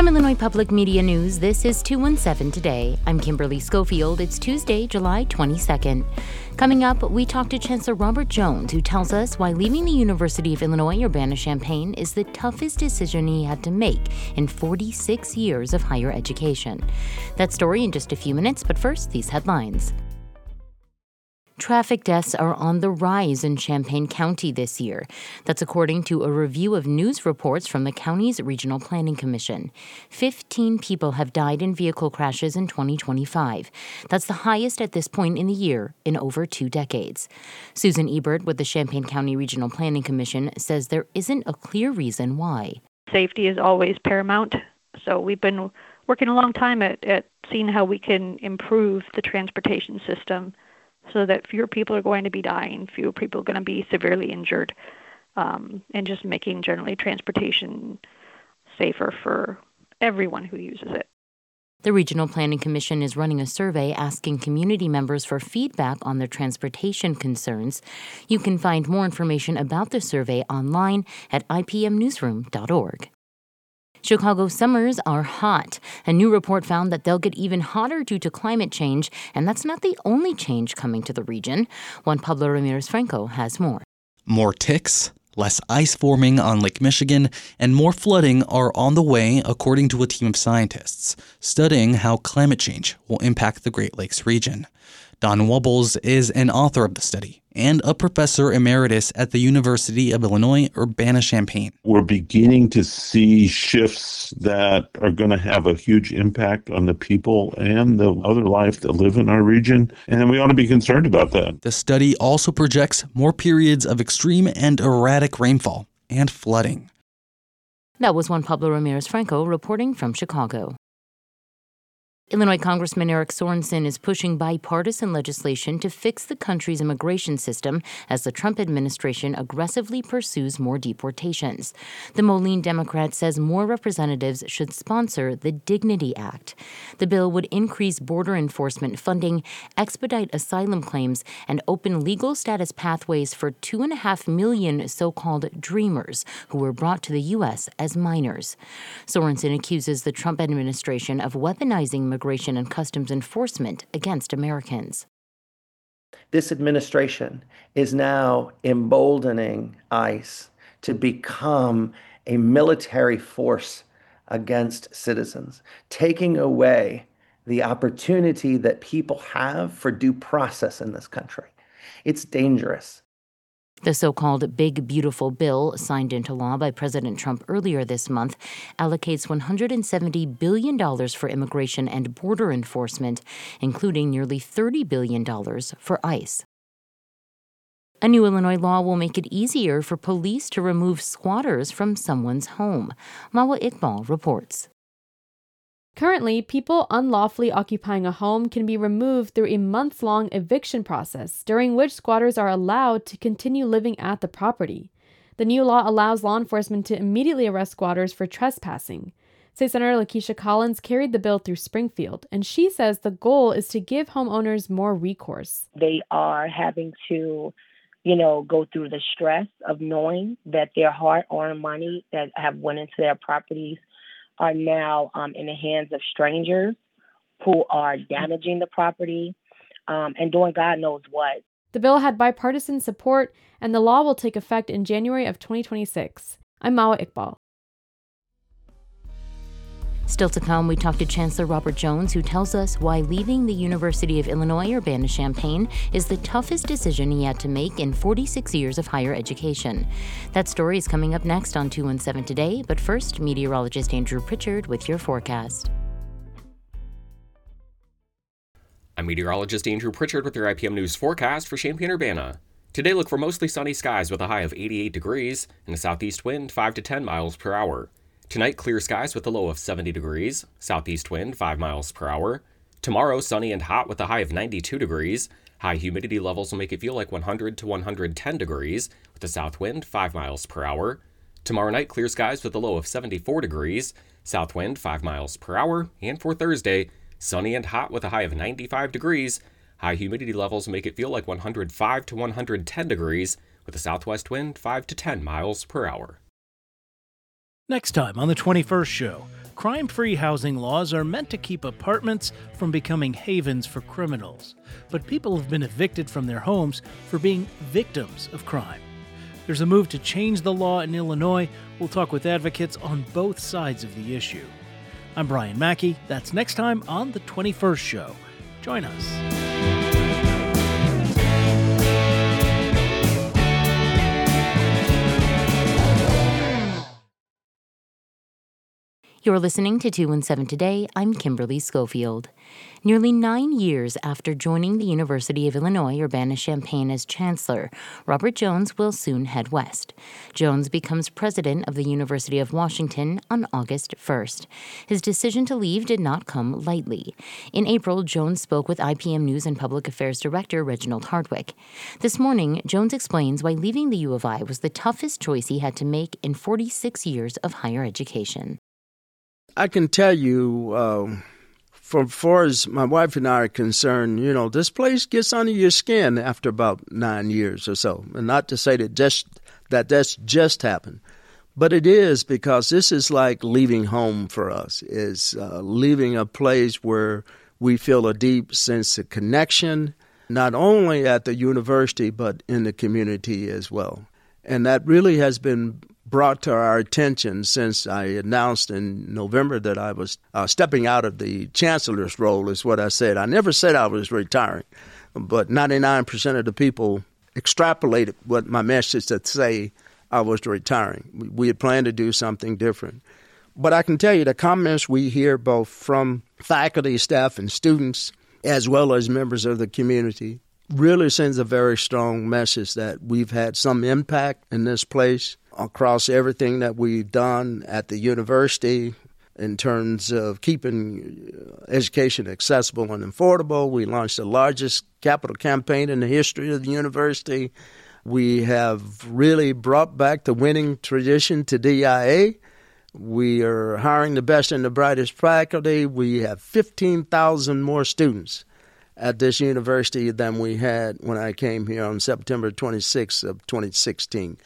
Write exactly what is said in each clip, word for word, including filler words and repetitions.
From Illinois Public Media News, this is two one seven Today. I'm Kimberly Schofield. It's Tuesday, July twenty-second. Coming up, we talk to Chancellor Robert Jones, who tells us why leaving the University of Illinois Urbana-Champaign is the toughest decision he had to make in forty-six years of higher education. That story in just a few minutes, but first, these headlines. Traffic deaths are on the rise in Champaign County this year. That's according to a review of news reports from the county's Regional Planning Commission. Fifteen people have died in vehicle crashes in twenty twenty-five. That's the highest at this point in the year in over two decades. Susan Ebert with the Champaign County Regional Planning Commission says there isn't a clear reason why. Safety is always paramount, so we've been working a long time at, at seeing how we can improve the transportation system so that fewer people are going to be dying, fewer people are going to be severely injured, um, and just making generally transportation safer for everyone who uses it. The Regional Planning Commission is running a survey asking community members for feedback on their transportation concerns. You can find more information about the survey online at I P M newsroom dot org. Chicago summers are hot. A new report found that they'll get even hotter due to climate change, and that's not the only change coming to the region. Juan Pablo Ramirez Franco has more. More ticks, less ice forming on Lake Michigan, and more flooding are on the way, according to a team of scientists studying how climate change will impact the Great Lakes region. Don Wubbles is an author of the study and a professor emeritus at the University of Illinois Urbana-Champaign. We're beginning to see shifts that are going to have a huge impact on the people and the other life that live in our region, and we ought to be concerned about that. The study also projects more periods of extreme and erratic rainfall and flooding. That was Juan Pablo Ramirez Franco reporting from Chicago. Illinois Congressman Eric Sorensen is pushing bipartisan legislation to fix the country's immigration system as the Trump administration aggressively pursues more deportations. The Moline Democrat says more representatives should sponsor the Dignity Act. The bill would increase border enforcement funding, expedite asylum claims, and open legal status pathways for two and a half million so-called dreamers who were brought to the U S as minors. Sorensen accuses the Trump administration of weaponizing Immigration and Customs Enforcement against Americans. This administration is now emboldening ICE to become a military force against citizens, taking away the opportunity that people have for due process in this country. It's dangerous. The so-called Big Beautiful Bill, signed into law by President Trump earlier this month, allocates one hundred seventy billion dollars for immigration and border enforcement, including nearly thirty billion dollars for ICE. A new Illinois law will make it easier for police to remove squatters from someone's home. Mawa Iqbal reports. Currently, people unlawfully occupying a home can be removed through a month-long eviction process, during which squatters are allowed to continue living at the property. The new law allows law enforcement to immediately arrest squatters for trespassing. State Senator Lakeisha Collins carried the bill through Springfield, and she says the goal is to give homeowners more recourse. They are having to, you know, go through the stress of knowing that their hard-earned money that have went into their properties are now um, in the hands of strangers who are damaging the property um, and doing God knows what. The bill had bipartisan support, and the law will take effect in January of twenty twenty-six. I'm Mawa Iqbal. Still to come, we talk to Chancellor Robert Jones, who tells us why leaving the University of Illinois Urbana-Champaign is the toughest decision he had to make in forty-six years of higher education. That story is coming up next on two one seven Today, but first, meteorologist Andrew Pritchard with your forecast. I'm meteorologist Andrew Pritchard with your I P M News forecast for Champaign-Urbana. Today, look for mostly sunny skies with a high of eighty-eight degrees and a southeast wind five to ten miles per hour. Tonight, clear skies with a low of seventy degrees, southeast wind five miles per hour. Tomorrow, sunny and hot with a high of ninety-two degrees. High humidity levels will make it feel like one hundred to one hundred ten degrees with a south wind five miles per hour. Tomorrow night, clear skies with a low of seventy-four degrees, south wind five miles per hour. And for Thursday, sunny and hot with a high of ninety-five degrees. High humidity levels will make it feel like one hundred five to one hundred ten degrees with a southwest wind five to ten miles per hour. Next time on the twenty-first Show, crime-free housing laws are meant to keep apartments from becoming havens for criminals. But people have been evicted from their homes for being victims of crime. There's a move to change the law in Illinois. We'll talk with advocates on both sides of the issue. I'm Brian Mackey. That's next time on the twenty-first Show. Join us. You're listening to two one seven Today. I'm Kimberly Schofield. Nearly nine years after joining the University of Illinois Urbana-Champaign as chancellor, Robert Jones will soon head west. Jones becomes president of the University of Washington on August first. His decision to leave did not come lightly. In April, Jones spoke with I P M News and Public Affairs Director Reginald Hardwick. This morning, Jones explains why leaving the U of I was the toughest choice he had to make in forty-six years of higher education. I can tell you, uh, from far as my wife and I are concerned, you know, this place gets under your skin after about nine years or so. And not to say that just that that's just happened, but it is, because this is like leaving home for us. It's uh, leaving a place where we feel a deep sense of connection, not only at the university, but in the community as well. And that really has been brought to our attention since I announced in November that I was uh, stepping out of the chancellor's role, is what I said. I never said I was retiring, but ninety-nine percent of the people extrapolated what my message to say I was retiring. We had planned to do something different. But I can tell you the comments we hear both from faculty, staff, and students, as well as members of the community, really sends a very strong message that we've had some impact in this place across everything that we've done at the university in terms of keeping education accessible and affordable. We launched the largest capital campaign in the history of the university. We have really brought back the winning tradition to D I A. We are hiring the best and the brightest faculty. We have fifteen thousand more students at this university than we had when I came here on September twenty-sixth of twenty sixteen.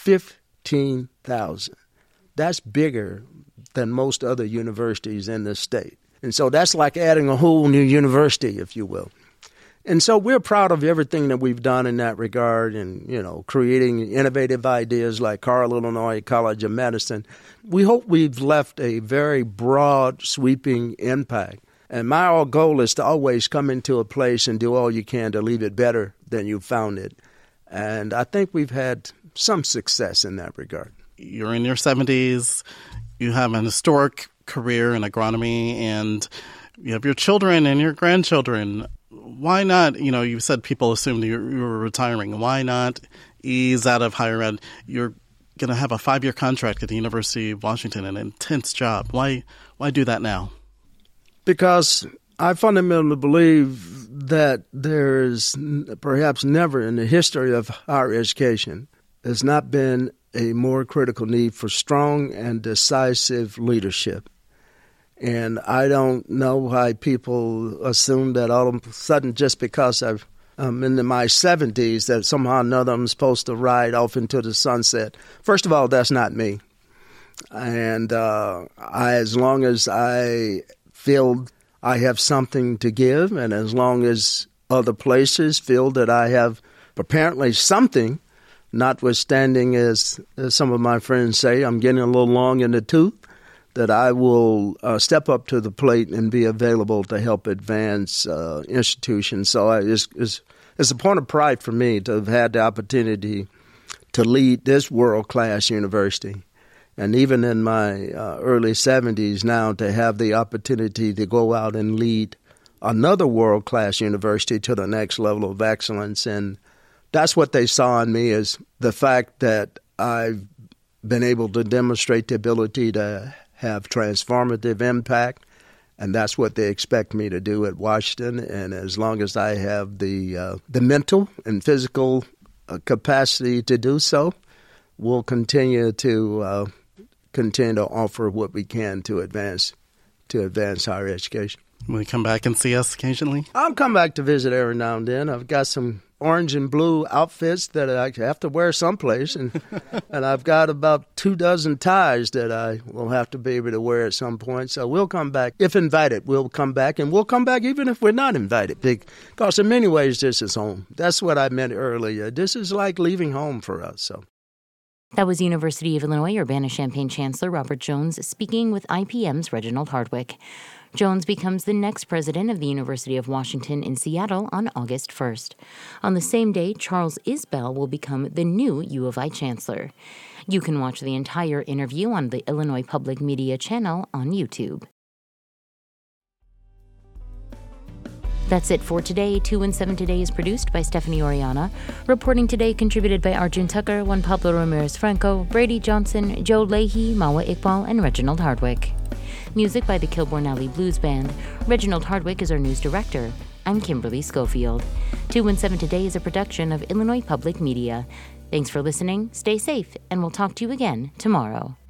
fifteen thousand. That's bigger than most other universities in this state. And so that's like adding a whole new university, if you will. And so we're proud of everything that we've done in that regard, and, you know, creating innovative ideas like Carle, Illinois College of Medicine. We hope we've left a very broad, sweeping impact. And my goal is to always come into a place and do all you can to leave it better than you found it. And I think we've had some success in that regard. You're in your seventies. You have an historic career in agronomy, and you have your children and your grandchildren. Why not, you know, you said people assumed you were retiring. Why not ease out of higher ed? You're going to have a five-year contract at the University of Washington, an intense job. Why, why do that now? Because I fundamentally believe that there's perhaps never in the history of higher education has not been a more critical need for strong and decisive leadership. And I don't know why people assume that all of a sudden, just because I've, I'm in my seventies, that somehow or another I'm supposed to ride off into the sunset. First of all, that's not me. And uh, I, as long as I feel I have something to give, and as long as other places feel that I have apparently something, notwithstanding, as, as some of my friends say, I'm getting a little long in the tooth, that I will uh, step up to the plate and be available to help advance uh, institutions. So I, it's, it's, it's a point of pride for me to have had the opportunity to lead this world-class university. And even in my uh, early seventies now, to have the opportunity to go out and lead another world-class university to the next level of excellence. And that's what they saw in me, is the fact that I've been able to demonstrate the ability to have transformative impact, and that's what they expect me to do at Washington. And as long as I have the uh, the mental and physical uh, capacity to do so, we'll continue to uh, continue to offer what we can to advance to advance higher education. Will you come back and see us occasionally? I'll come back to visit every now and then. I've got some orange and blue outfits that I have to wear someplace, and and I've got about two dozen ties that I will have to be able to wear at some point. So we'll come back. If invited, we'll come back, and we'll come back even if we're not invited, because in many ways this is home. That's what I meant earlier. This is like leaving home for us. So. That was University of Illinois Urbana-Champaign Chancellor Robert Jones speaking with I P M's Reginald Hardwick. Jones becomes the next president of the University of Washington in Seattle on August first. On the same day, Charles Isbell will become the new U of I chancellor. You can watch the entire interview on the Illinois Public Media channel on YouTube. That's it for today. two and seven Today is produced by Stephanie Oriana. Reporting today contributed by Arjun Tucker, Juan Pablo Ramirez Franco, Brady Johnson, Joe Leahy, Mawa Iqbal, and Reginald Hardwick. Music by the Kilbourne Alley Blues Band. Reginald Hardwick is our news director. I'm Kimberly Schofield. two and seven Today is a production of Illinois Public Media. Thanks for listening, stay safe, and we'll talk to you again tomorrow.